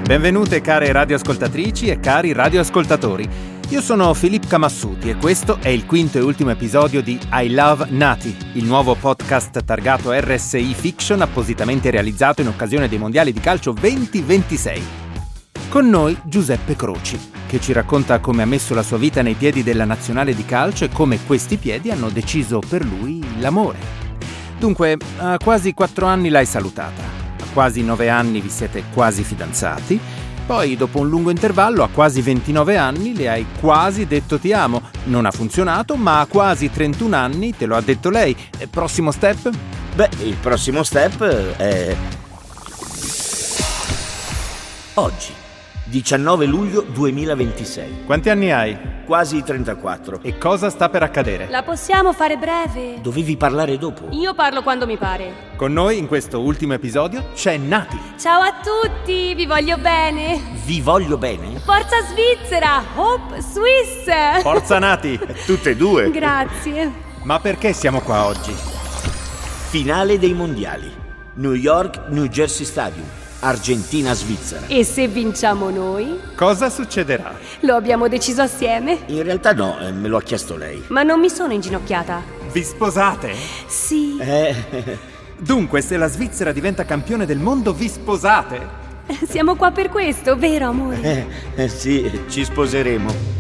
Benvenute care radioascoltatrici e cari radioascoltatori. Io sono Filippo Camassuti e questo è il quinto e ultimo episodio di I Love Nati, il nuovo podcast targato RSI Fiction appositamente realizzato in occasione dei mondiali di calcio 2026. Con noi Giuseppe Croci, che ci racconta come ha messo la sua vita nei piedi della nazionale di calcio e come questi piedi hanno deciso per lui l'amore. Dunque, a quasi 4 anni l'hai salutata. Quasi 9 anni vi siete quasi fidanzati, poi dopo un lungo intervallo a quasi 29 anni le hai quasi detto ti amo. Non ha funzionato, ma a quasi 31 anni te lo ha detto lei. Prossimo step? Beh, il prossimo step è oggi, 19 luglio 2026. Quanti anni hai? Quasi 34. E cosa sta per accadere? La possiamo fare breve? Dovevi parlare dopo. Io parlo quando mi pare. Con noi in questo ultimo episodio c'è Nati. Ciao a tutti, vi voglio bene. Vi voglio bene? Forza Svizzera, Hope Swiss. Forza Nati! Tutte e due. Grazie. Ma perché siamo qua oggi? Finale dei mondiali. New York, New Jersey Stadium. Argentina-Svizzera. E se vinciamo noi? Cosa succederà? Lo abbiamo deciso assieme. In realtà no, me lo ha chiesto lei. Ma non mi sono inginocchiata. Vi sposate? Sì. Dunque, se la Svizzera diventa campione del mondo, vi sposate? Siamo qua per questo, vero amore? Sì, ci sposeremo.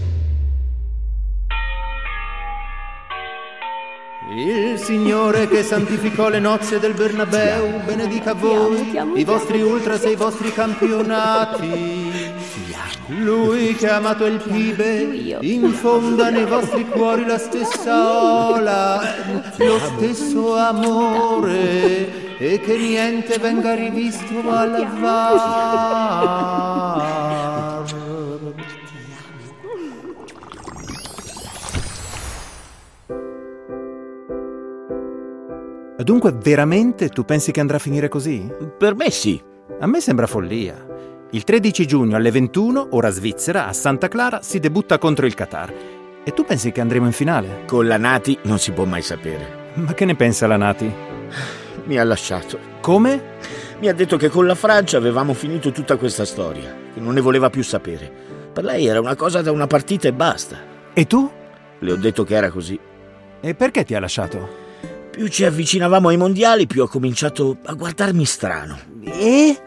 Il Signore che santificò le nozze del Bernabeu benedica voi, ti amo, i vostri ultras e i vostri campionati. Lui che ha amato il pibe infonda nei vostri cuori la stessa ola, lo stesso amore, e che niente venga rivisto al VAR. Dunque, veramente tu pensi che andrà a finire così? Per me sì. A me sembra follia. Il 13 giugno alle 21, ora Svizzera, a Santa Clara, si debutta contro il Qatar. E tu pensi che andremo in finale? Con la Nati non si può mai sapere. Ma che ne pensa la Nati? Mi ha lasciato. Come? Mi ha detto che con la Francia avevamo finito tutta questa storia, che non ne voleva più sapere. Per lei era una cosa da una partita e basta. E tu? Le ho detto che era così. E perché ti ha lasciato? Più ci avvicinavamo ai mondiali, più ha cominciato a guardarmi strano. E?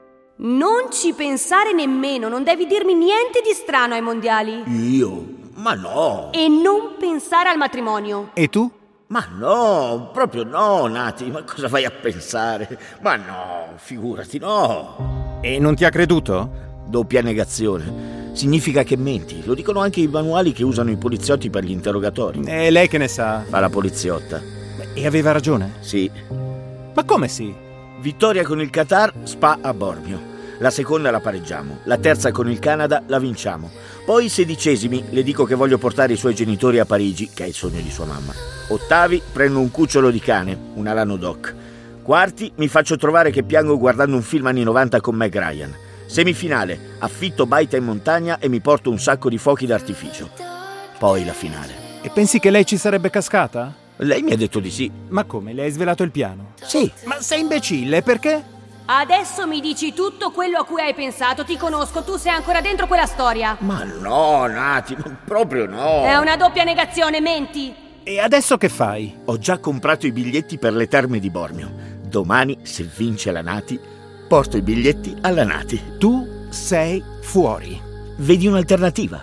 Non ci pensare nemmeno, non devi dirmi niente di strano ai mondiali. Io? Ma no! E non pensare al matrimonio. E tu? Ma no, proprio no, Nati, ma cosa vai a pensare? Ma no, figurati, no! E non ti ha creduto? Doppia negazione. Significa che menti. Lo dicono anche i manuali che usano i poliziotti per gli interrogatori. E lei che ne sa? Fa la poliziotta. E aveva ragione? Sì. Ma come sì? Vittoria con il Qatar, Spa a Bormio. La seconda la pareggiamo, la terza con il Canada la vinciamo. Poi i 16esimi le dico che voglio portare i suoi genitori a Parigi, che è il sogno di sua mamma. Ottavi prendo un cucciolo di cane, un Alano Doc. Quarti mi faccio trovare che piango guardando un film anni 90 con Meg Ryan. Semifinale, affitto baita in montagna e mi porto un sacco di fuochi d'artificio. Poi la finale. E pensi che lei ci sarebbe cascata? Lei mi ha detto di sì. Ma come? Le hai svelato il piano? Sì. Ma sei imbecille, perché? Adesso mi dici tutto quello a cui hai pensato. Ti conosco, tu sei ancora dentro quella storia. Ma no, Nati, ma proprio no. È una doppia negazione, menti. E adesso che fai? Ho già comprato i biglietti per le terme di Bormio. Domani, se vince la Nati, porto i biglietti alla Nati. Tu sei fuori. Vedi un'alternativa?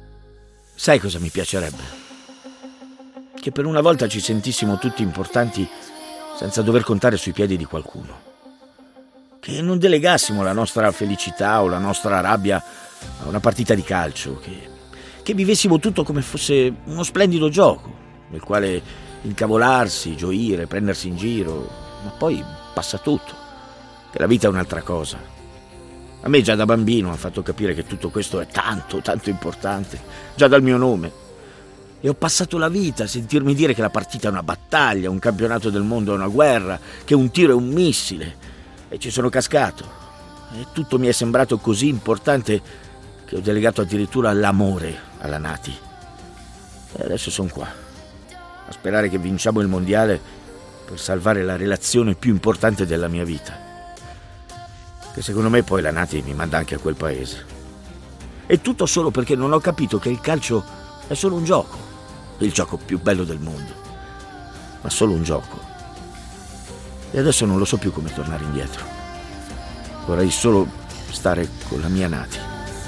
Sai cosa mi piacerebbe? Che per una volta ci sentissimo tutti importanti senza dover contare sui piedi di qualcuno. Che non delegassimo la nostra felicità o la nostra rabbia a una partita di calcio. Che vivessimo tutto come fosse uno splendido gioco, nel quale incavolarsi, gioire, prendersi in giro, ma poi passa tutto. Che la vita è un'altra cosa. A me già da bambino ha fatto capire che tutto questo è tanto, tanto importante, già dal mio nome. E ho passato la vita a sentirmi dire che la partita è una battaglia, un campionato del mondo è una guerra, che un tiro è un missile. E ci sono cascato. E tutto mi è sembrato così importante che ho delegato addirittura l'amore alla Nati. E adesso sono qua, a sperare che vinciamo il mondiale per salvare la relazione più importante della mia vita. Che secondo me poi la Nati mi manda anche a quel paese. E tutto solo perché non ho capito che il calcio è solo un gioco. Il gioco più bello del mondo. Ma solo un gioco. E adesso non lo so più come tornare indietro. Vorrei solo stare con la mia Nati.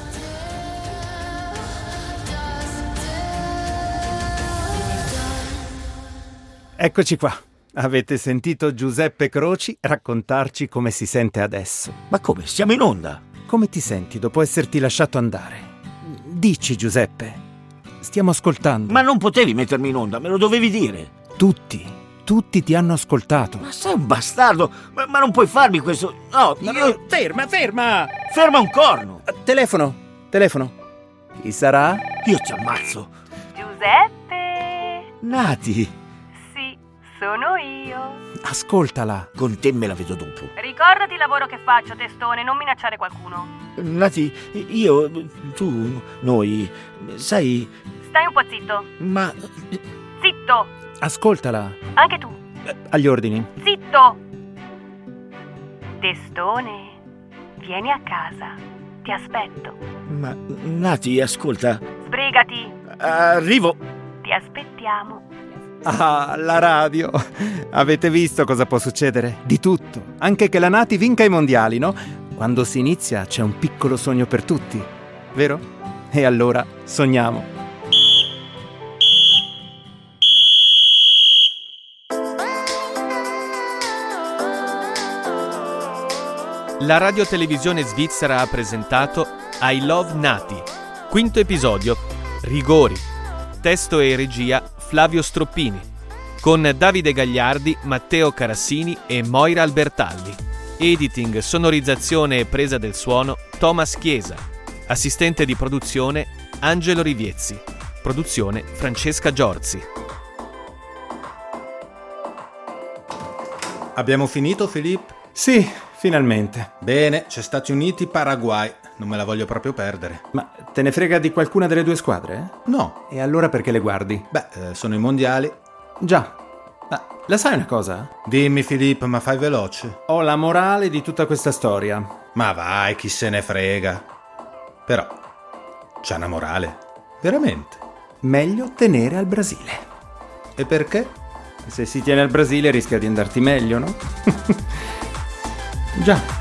Eccoci qua. Avete sentito Giuseppe Croci raccontarci come si sente adesso. Ma come? Siamo in onda? Come ti senti dopo esserti lasciato andare? Dici, Giuseppe. Stiamo ascoltando. Ma non potevi mettermi in onda, me lo dovevi dire. Tutti ti hanno ascoltato. Ma sei un bastardo. Ma non puoi farmi questo. No, io... Ferma! Ferma un corno. Telefono. Chi sarà? Io ti ammazzo. Giuseppe! Nati. Sì, sono io. Ascoltala. Con te me la vedo dopo. Ricordati il lavoro che faccio, testone, non minacciare qualcuno. Nati, io, tu, noi, sai... Stai un po' zitto. Ma... Zitto! Ascoltala. Anche tu. Agli ordini. Zitto! Testone, vieni a casa. Ti aspetto. Ma, Nati, ascolta. Sbrigati. Arrivo. Ti aspettiamo. Ah, la radio. Avete visto cosa può succedere? Di tutto. Anche che la Nati vinca i mondiali, no? Quando si inizia c'è un piccolo sogno per tutti, vero? E allora sogniamo. La radiotelevisione svizzera ha presentato I Love Nati, quinto episodio, Rigori. Testo e regia Flavio Stroppini, con Davide Gagliardi, Matteo Carassini e Moira Albertalli. Editing, sonorizzazione e presa del suono Thomas Chiesa. Assistente di produzione Angelo Riviezzi. Produzione Francesca Giorzi. Abbiamo finito, Filippo? Sì, finalmente. Bene, c'è Stati Uniti-Paraguay. Non me la voglio proprio perdere. Ma te ne frega di qualcuna delle due squadre? No. E allora perché le guardi? Beh, sono i mondiali. Già. Ma la sai una cosa? Dimmi, Filippo, ma fai veloce. Ho la morale di tutta questa storia. Ma vai, chi se ne frega. Però, c'è una morale. Veramente. Meglio tenere al Brasile. E perché? Se si tiene al Brasile rischia di andarti meglio, no? Già.